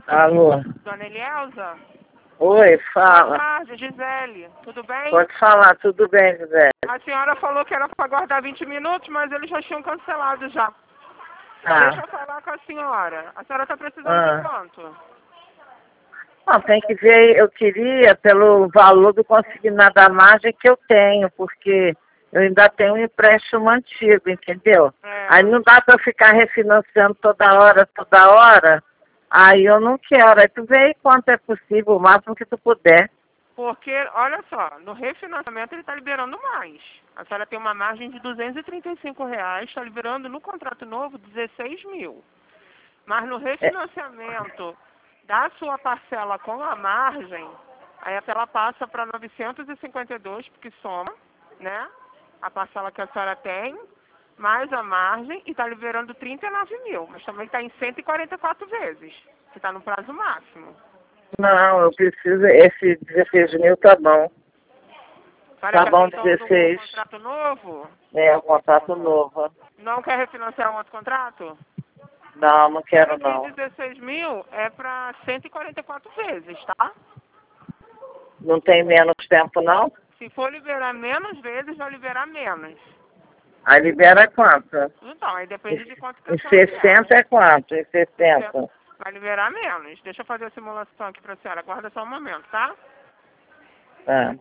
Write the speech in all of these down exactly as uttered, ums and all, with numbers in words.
Alô? Dona Elielza? Oi, Boa fala. tarde, Gisele. Tudo bem? Pode falar, tudo bem, José? A senhora falou que era para aguardar vinte minutos, mas eles já tinham cancelado já. Ah, Deixa eu falar com a senhora. A senhora está precisando de ah. quanto? Não, tem que ver, eu queria pelo valor do consignado da margem que eu tenho, porque eu ainda tenho um empréstimo antigo, entendeu? É, Aí não dá para ficar refinanciando toda hora, toda hora. Aí eu não quero. Aí tu vê aí quanto é possível, o máximo que tu puder. porque, olha só, no refinanciamento ele está liberando mais. A senhora tem uma margem de duzentos e trinta e cinco reais, está liberando no contrato novo dezesseis mil. Mas no É, refinanciamento da sua parcela com a margem, aí ela passa para novecentos e cinquenta e dois, porque soma, né? A parcela que a senhora tem, mais a margem, e está liberando trinta e nove mil. Mas também está em cento e quarenta e quatro vezes, que está no prazo máximo. não, eu preciso, esse dezesseis mil tá bom. Para Tá que bom, então do dezesseis. contrato novo, É, o contrato novo. não quer refinanciar um outro contrato? Não, não quero Esse não. dezesseis mil é para cento e quarenta e quatro vezes, tá? Não tem menos tempo não? Se for liberar menos vezes, vai liberar menos. Aí libera quanto? Então, aí Em, depende de quanto que a em senhora quer. sessenta é quanto? Em Você sessenta? vai liberar menos. Deixa eu fazer a simulação aqui para a senhora. Aguarda só um momento, tá? Tá.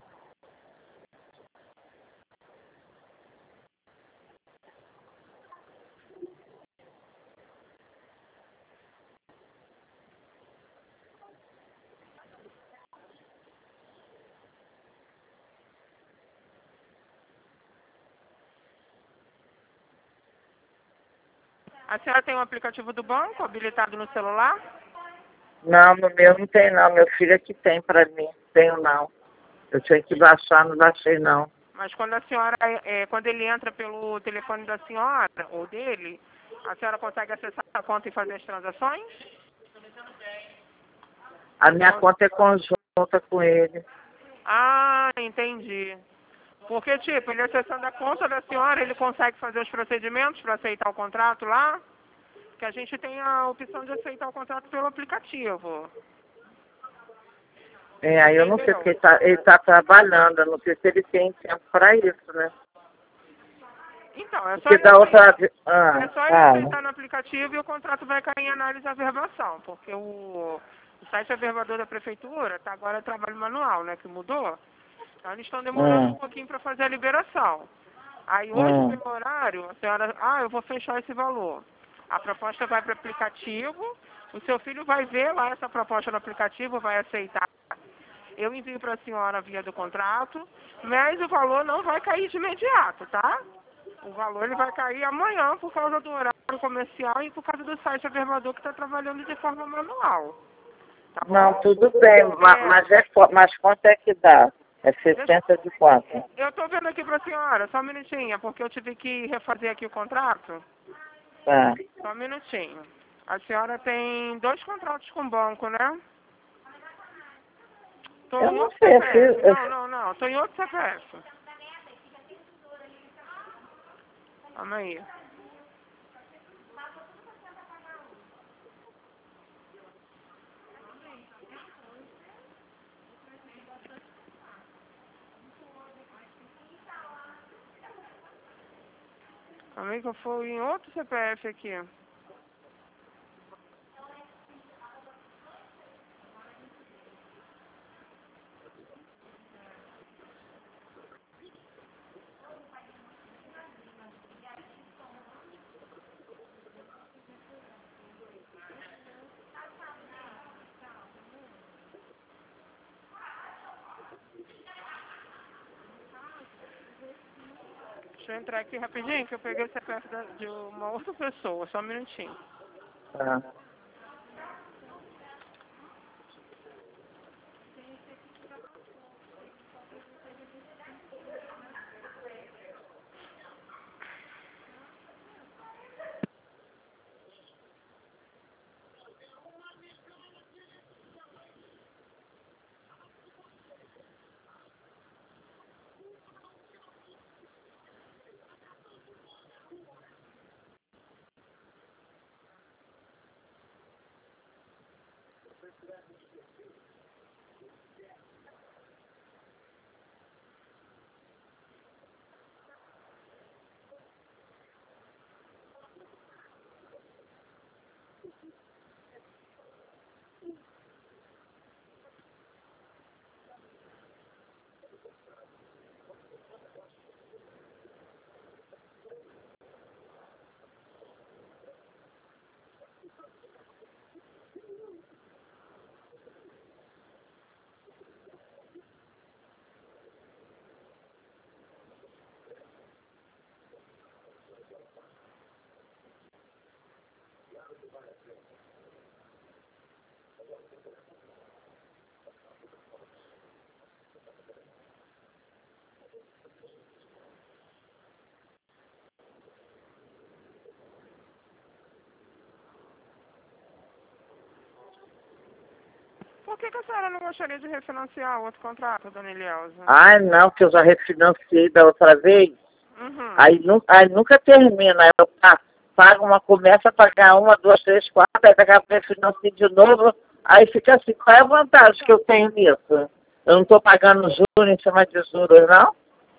A senhora tem um aplicativo do banco habilitado no celular? Não, no meu não tem não. Meu filho é que tem pra mim. Tenho não. Eu tinha que baixar, não baixei não. Mas quando a senhora, é, quando ele entra pelo telefone da senhora ou dele, a senhora consegue acessar a conta e fazer as transações? A minha conta é conjunta com ele. Ah, entendi. Porque, tipo, ele acessando a conta da senhora, ele consegue fazer os procedimentos para aceitar o contrato lá? Que a gente tem a opção de aceitar o contrato pelo aplicativo. É, aí eu não sei Entendeu? porque ele tá, ele tá trabalhando. Eu não sei se ele tem tempo pra isso, né? Então, é só Porque ele da outra aceitar. vez... Ah, É só ele fala. aceitar no aplicativo e o contrato vai cair em análise e averbação, porque o, o site averbador da prefeitura está agora trabalho manual, né, que mudou. Então eles estão demorando um Hum, pouquinho para fazer a liberação. Aí hoje, hum, pelo horário, a senhora, ah, eu vou fechar esse valor. A proposta vai para o aplicativo, o seu filho vai ver lá essa proposta no aplicativo, vai aceitar. Eu envio para a senhora via do contrato, mas o valor não vai cair de imediato, tá? O valor ele vai cair amanhã por causa do horário comercial e por causa do site averbador que está trabalhando de forma manual. Tá não, bom? tudo bem. ma- É, Mas, é, qu- mas quanto é que dá? É deixa- sessenta de quanto? eu estou vendo aqui para a senhora, só um minutinho, porque eu tive que refazer aqui o contrato. Tá. Só um minutinho. A senhora tem dois contratos com o banco, né? Estou Eu em não outro sei, eu C P F. fiz, eu Não, não, não. Estou em outro C P F. Calma aí. Calma aí que eu fui em outro C P F aqui. Deixa eu entrar aqui rapidinho, que eu peguei o C P F da- de uma outra pessoa. Só um minutinho. tá. Por que, que a senhora não gostaria de refinanciar o outro contrato, dona Elielza? Ai, não, que eu já refinanciei da outra vez. Uhum. Aí, nu aí nunca termina. Aí eu pa- pago uma, começa a pagar uma, duas, três, quatro, aí daqui a pouco eu financio de novo. Aí fica assim, qual é a vantagem que eu tenho nisso? Eu não estou pagando juros em cima de juros, não?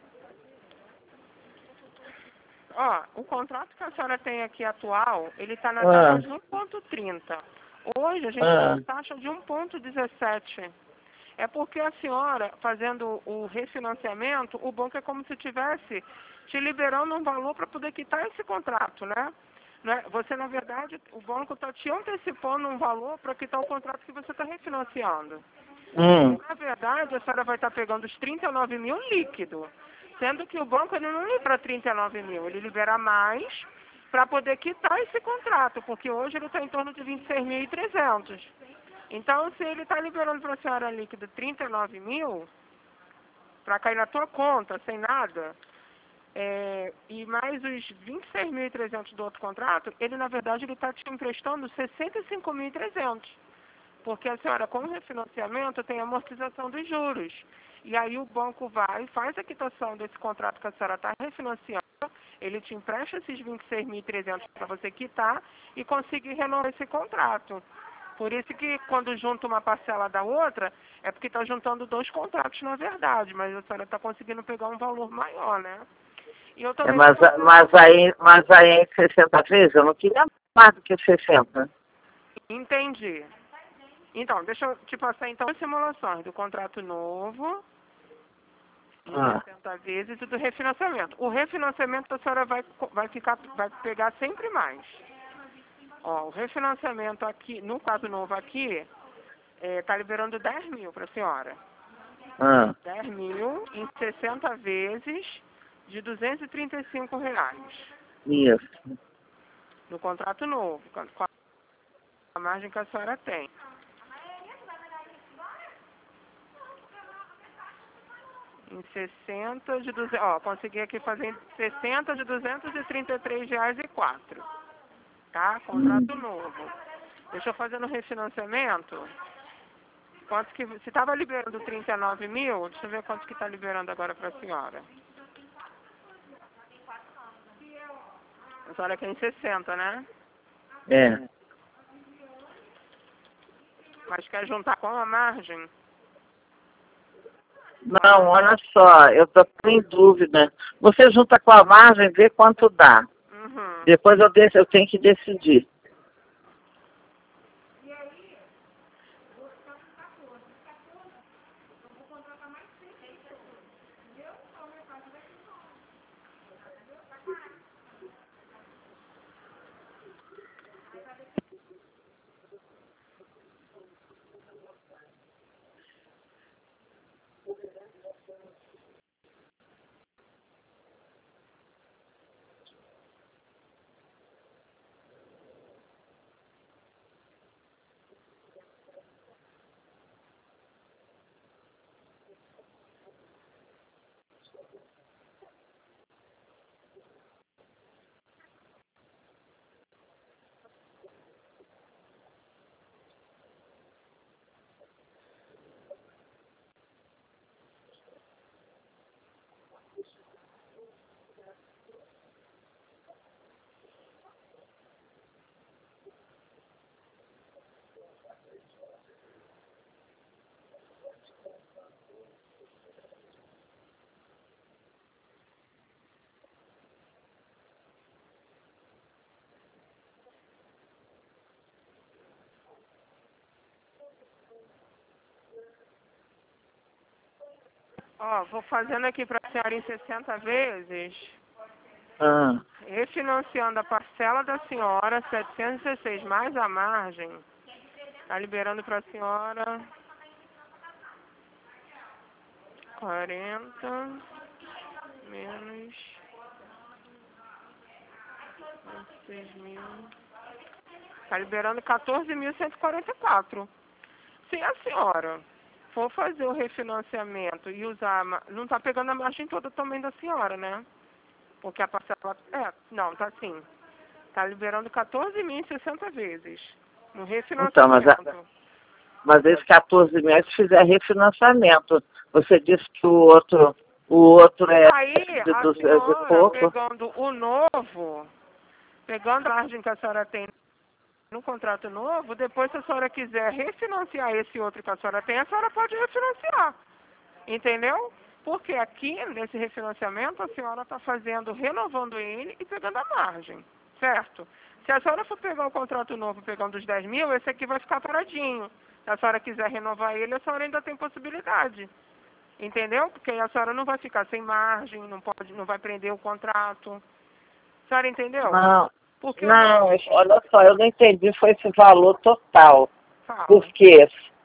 Ó, o contrato que a senhora tem aqui atual, ele está na taxa Ah, de um ponto trinta. Hoje a gente ah, tem taxa de um ponto dezessete. É porque a senhora, fazendo o refinanciamento, o banco é como se tivesse te liberando um valor para poder quitar esse contrato, né? Né? Você, na verdade, o banco está te antecipando um valor para quitar o contrato que você está refinanciando. hum, Na verdade, a senhora vai estar pegando os trinta e nove mil líquido, sendo que o banco ele não libera trinta e nove mil, ele libera mais para poder quitar esse contrato, porque hoje ele está em torno de vinte e seis mil e trezentos. Então, se ele está liberando para a senhora líquido trinta e nove mil, para cair na tua conta, sem nada, é, e mais os vinte e seis mil e trezentos do outro contrato, ele, na verdade, ele está te emprestando sessenta e cinco mil e trezentos. Porque a senhora, com o refinanciamento, tem amortização dos juros. E aí o banco vai, faz a quitação desse contrato que a senhora está refinanciando, ele te empresta esses vinte e seis mil e trezentos para você quitar e conseguir renovar esse contrato. Por isso que quando junta uma parcela da outra, é porque está juntando dois contratos na verdade, mas a senhora está conseguindo pegar um valor maior, né? E eu é, também vou mas, fazer... mas, aí, mas aí em sessenta vezes eu não queria mais do que sessenta. Entendi. Então, deixa eu te passar então as simulações do contrato novo em Ah, sessenta vezes e do refinanciamento. O refinanciamento a senhora vai, vai, ficar, vai pegar sempre mais. Ó, o refinanciamento aqui, no caso novo aqui, está liberando dez mil para a senhora. ah, dez mil em sessenta vezes de duzentos e trinta e cinco reais. isso. No contrato novo, com a margem que a senhora tem. Em sessenta de duzentos, ó, consegui aqui fazer em sessenta de duzentos e trinta e três reais e quatro, tá? Hum. Contrato novo. Deixa eu fazer no refinanciamento. Quanto que, se estava liberando trinta e nove mil, deixa eu ver quanto que está liberando agora para a senhora. A senhora quer em sessenta, né? É. Mas quer juntar com a margem? Não, olha só, eu estou em dúvida. Você junta com a margem, vê quanto dá. Uhum. Depois eu, dec- eu tenho que decidir. Ó, vou fazendo aqui para a senhora em sessenta vezes, Ah, refinanciando a parcela da senhora, setecentos e dezesseis mais a margem, tá liberando para a senhora quarenta menos vinte e seis mil. Tá liberando quatorze mil cento e quarenta e quatro. Se a senhora for fazer o refinanciamento e usar... a ma- Não tá pegando a margem toda também da senhora, né? Porque a parcela... É, não, tá sim. Tá liberando quatorze mil e sessenta vezes no então, mas, a, refinanciamento. mas esse quatorze mil é se fizer refinanciamento. Você disse que o outro, o outro é Aí, de a duzentos e senhora, pouco. pegando o novo, pegando a margem que a senhora tem no contrato novo, depois, se a senhora quiser refinanciar esse outro que a senhora tem, a senhora pode refinanciar. Entendeu? Porque aqui, nesse refinanciamento, a senhora está fazendo, renovando ele e pegando a margem. Certo? Se a senhora for pegar o contrato novo pegando os dez mil, esse aqui vai ficar paradinho. Se a senhora quiser renovar ele, a senhora ainda tem possibilidade. Entendeu? Porque a senhora não vai ficar sem margem, não, pode, não vai prender o contrato. A senhora entendeu? Não, Porque eu não... não, olha só, eu não entendi, foi esse valor total. Fala. Porque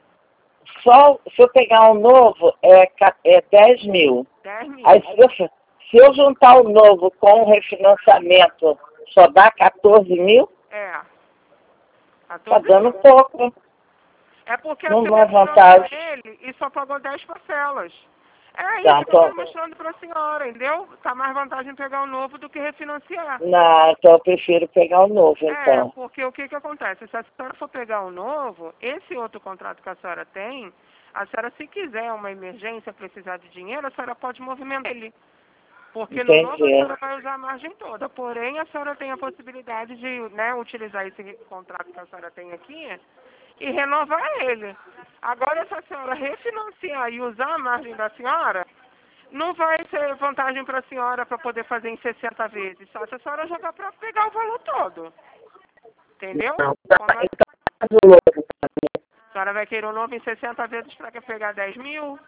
só se eu pegar um novo é, ca- é dez mil. dez mil. Aí se eu, se eu juntar o novo com o refinanciamento, só dá quatorze mil? É. Tá quatorze dando mil. pouco. É porque Não você dá refinanciou vantagem. ele e só pagou dez parcelas. É Tá, isso que eu então, estou mostrando para a senhora, entendeu? Tá mais vantagem pegar o novo do que refinanciar. não, então eu prefiro pegar o novo, É, então. porque o que que acontece? Se a senhora for pegar o novo, esse outro contrato que a senhora tem, a senhora, se quiser uma emergência, precisar de dinheiro, a senhora pode movimentar ele. Porque no novo a Entendi. senhora vai usar a margem toda. Porém, a senhora tem a possibilidade de, né, utilizar esse contrato que a senhora tem aqui e renovar ele. Agora, se a senhora refinanciar e usar a margem da senhora, não vai ser vantagem para a senhora para poder fazer em sessenta vezes. Só se a senhora jogar para pegar o valor todo. Entendeu? Não, tá, Como a então faz o novo. a senhora vai querer o novo em sessenta vezes para pegar dez mil?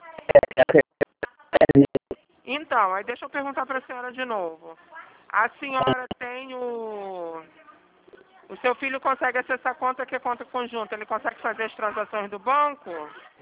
Então, aí deixa eu perguntar para a senhora de novo. A senhora tem o... O seu filho consegue acessar a conta que é conta conjunta? Ele consegue fazer as transações do banco?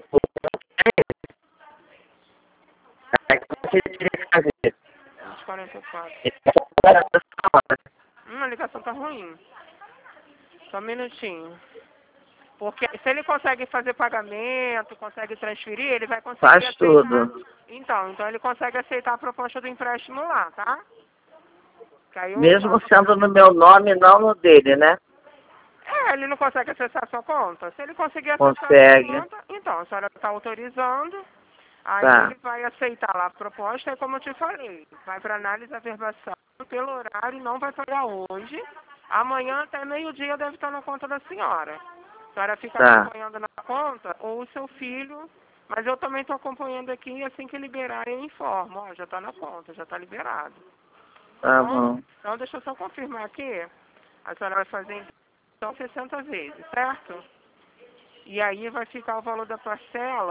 Você teria que fazer. vinte e quarenta e quatro. Agora, essa hora. Hum, a ligação tá ruim. Só um minutinho. Porque se ele consegue fazer pagamento, consegue transferir, ele vai conseguir Faz aceitar. tudo. Então, então ele consegue aceitar a proposta do empréstimo lá, tá? Que aí eu... Mesmo sendo no meu nome, não no dele, né? É, ele não consegue acessar a sua conta. Se ele conseguir acessar Consegue. a sua conta, então a senhora está autorizando. Aí Tá, ele vai aceitar lá a proposta, é como eu te falei. Vai para análise da verbação pelo horário, não vai pagar hoje. Amanhã até meio-dia deve estar na conta da senhora. A senhora fica tá, acompanhando na conta, ou o seu filho, mas eu também estou acompanhando aqui e assim que liberar eu informo. Ó, já está na conta, já está liberado. Tá tá bom? bom. Então deixa eu só confirmar aqui. A senhora vai fazer então sessenta vezes, certo? E aí vai ficar o valor da parcela.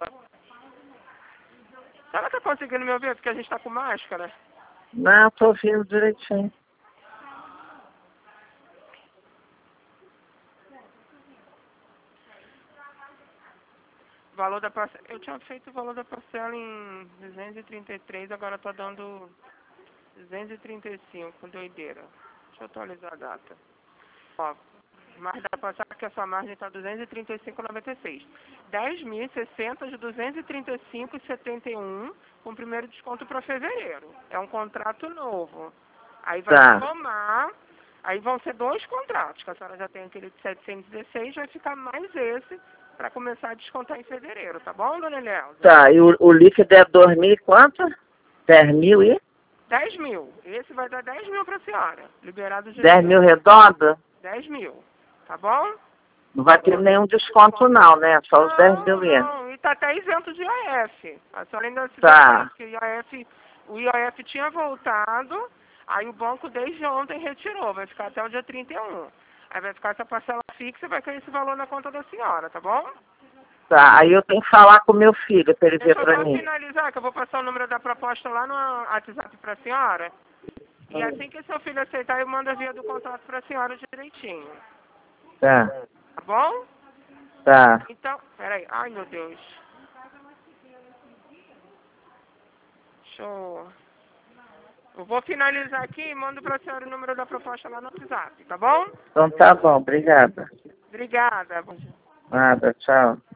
A senhora está conseguindo me ouvir? Porque a gente está com máscara. Não, tô ouvindo direitinho. O valor da parcela... Eu tinha feito o valor da parcela em duzentos e trinta e três, agora está dando duzentos e trinta e cinco, doideira. Deixa eu atualizar a data. Ó, margem da parcela que a sua margem está duzentos e trinta e cinco vírgula noventa e seis. dez mil e sessenta de duzentos e trinta e cinco vírgula setenta e um com primeiro desconto para fevereiro. É um contrato novo. Aí vai Tá, somar, aí vão ser dois contratos, que a senhora já tem aquele de setecentos e dezesseis, vai ficar mais esse para começar a descontar em fevereiro, tá bom, dona Eleusa? tá. E o, o líquido é dois mil e quanto? dez mil e? dez mil. Esse vai dar dez mil para a senhora. Liberado de dez mil redondo? dez mil. Tá bom? Não vai ter nenhum desconto não, né? Só os dez mil Não, e. não. E tá até isento de I O F. A senhora ainda se Tá, deu que o I O F, o I O F tinha voltado, aí o banco desde ontem retirou. Vai ficar até o dia trinta e um. Aí vai ficar essa parcela fixa e vai cair esse valor na conta da senhora, tá bom? Tá, aí eu tenho que falar com meu filho para ele ver Deixa eu para só mim. finalizar, que eu vou passar o número da proposta lá no WhatsApp para a senhora. E assim que seu filho aceitar, eu mando a via do contrato para a senhora direitinho. Tá, Tá bom? tá. Então, peraí. Ai, meu Deus. Deixa eu... Eu vou finalizar aqui e mando para a senhora o número da proposta lá no WhatsApp, tá bom? Então tá bom, obrigada. Obrigada. Nada, tchau.